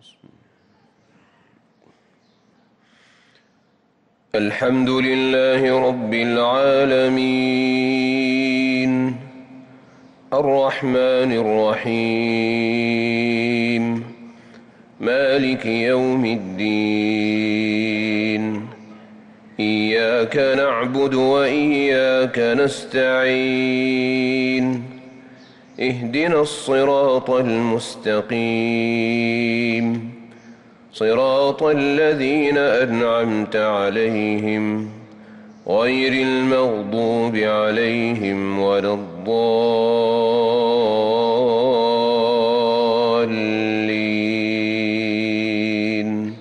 الحمد لله رب العالمين الرحمن الرحيم مالك يوم الدين إياك نعبد وإياك نستعين اهدنا الصراط المستقيم صراط الذين أنعمت عليهم غير المغضوب عليهم ولا الضالين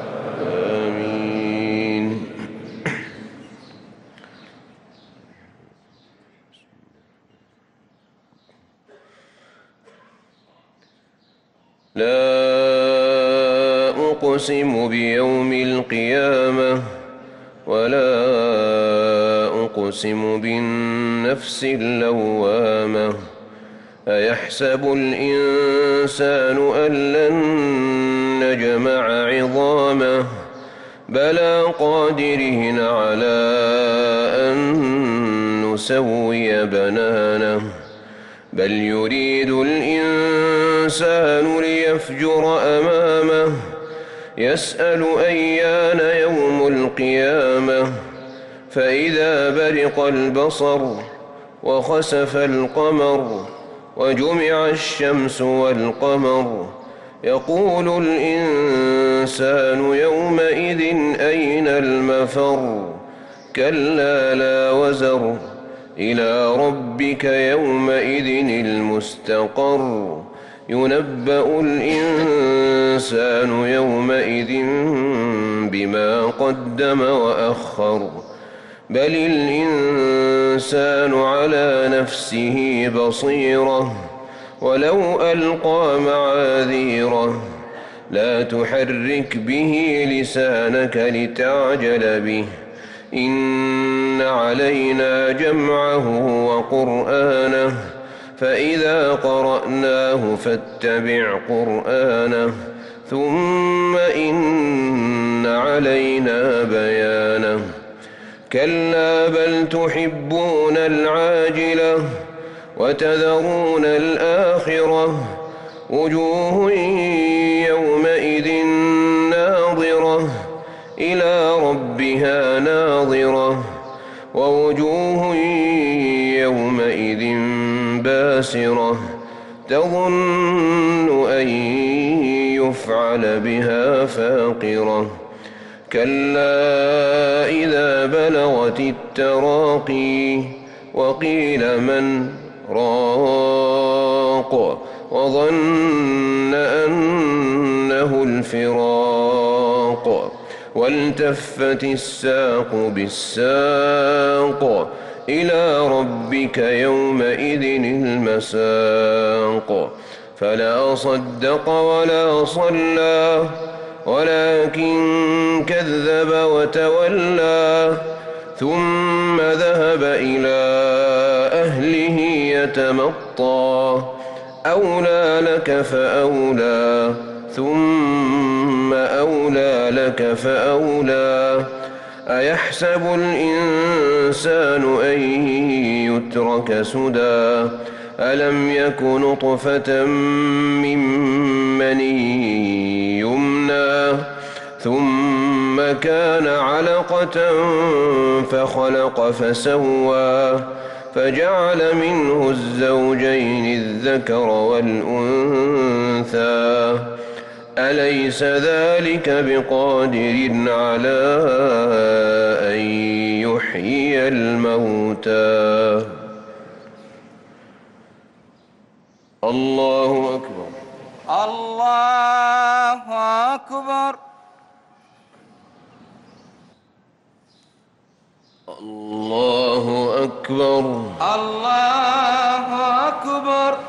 آمين. لا أقسم بيوم القيامة ولا أقسم بالنفس اللوامة أيحسب الإنسان أن لن نجمع عظامه بلى قادرين على أن نسوي بنانه بل يريد الإنسان ليفجر أمامه يسأل أيان يوم القيامة فإذا برق البصر وخسف القمر وجمع الشمس والقمر يقول الإنسان يومئذ أين المفر كلا لا وزر إلى ربك يومئذ المستقر ينبأ الإنسان يومئذ بما قدم وأخر بل الإنسان على نفسه بصيرة ولو ألقى معاذيره لا تحرك به لسانك لتعجل به إن علينا جمعه وقرآنه فإذا قرأناه فاتبع قرآنه ثم إن علينا بيانه كلا بل تحبون العاجلة وتذرون الآخرة وجوه يومئذ ناظرة إلى ربها ناظرة ووجوه يومئذ باسرة تظن أن يفعل بها فاقرة كلا إذا بلغت التراقي وقيل من راق وظن أنه الفراق والتفت الساق بالساق إلى ربك يومئذ المساق فلا صدق ولا صلى ولكن كذب وتولى ثم ذهب إلى أهله يتمطى أولى لك فأولى ثم أولى لك فأولى أيحسب الإنسان أن يترك سدى ألم يك نطفة من مني يمنى ثم كان علقة فخلق فسوى فجعل منه الزوجين الذكر والأنثى أليس ذلك بقادر على أن يحيي الموتى الله أكبر الله أكبر الله أكبر الله أكبر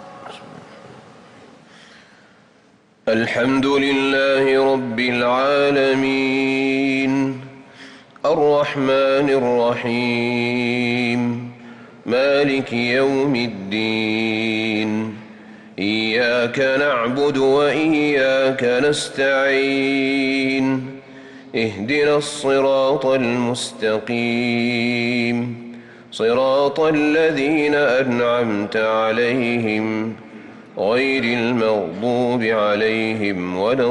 الحمد لله رب العالمين الرحمن الرحيم مالك يوم الدين إياك نعبد وإياك نستعين اهدنا الصراط المستقيم صراط الذين أنعمت عليهم غير المغضوب عليهم ولا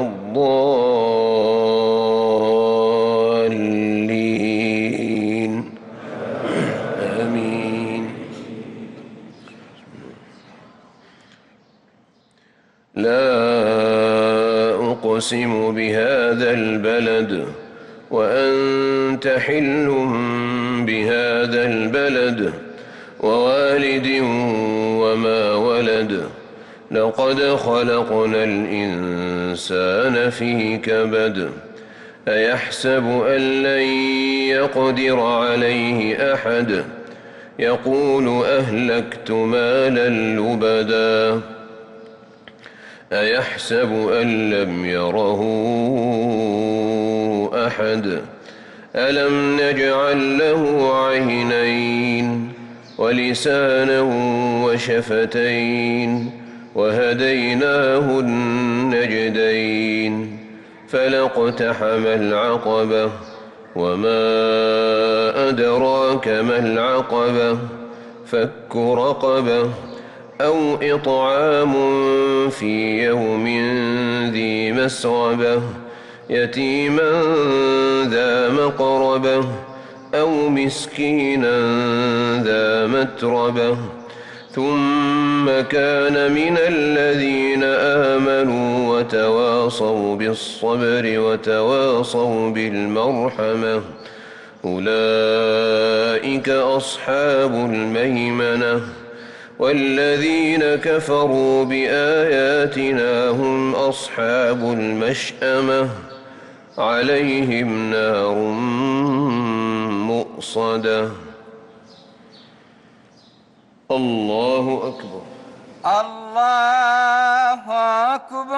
الضالين آمين. لا أقسم بهذا البلد وأنت حل بهذا البلد ووالد وما ولد لقد خلقنا الإنسان في كبد أيحسب أن لن يقدر عليه أحد يقول أهلكت مالا لبدا أيحسب أن لم يره أحد ألم نجعل له عينين ولسانا وشفتين وهديناه النجدين فلاقتحم العقبة وما أدراك ما العقبة فك رقبة أو إطعام في يوم ذي مسغبة يتيما ذا مقربة أو مسكينا ذا متربة ثم كان من الذين آمنوا وتواصوا بالصبر وتواصوا بالمرحمة أولئك أصحاب الميمنة والذين كفروا بآياتنا هم أصحاب المشأمة عليهم نار مؤصدة. الله أكبر. الله أكبر.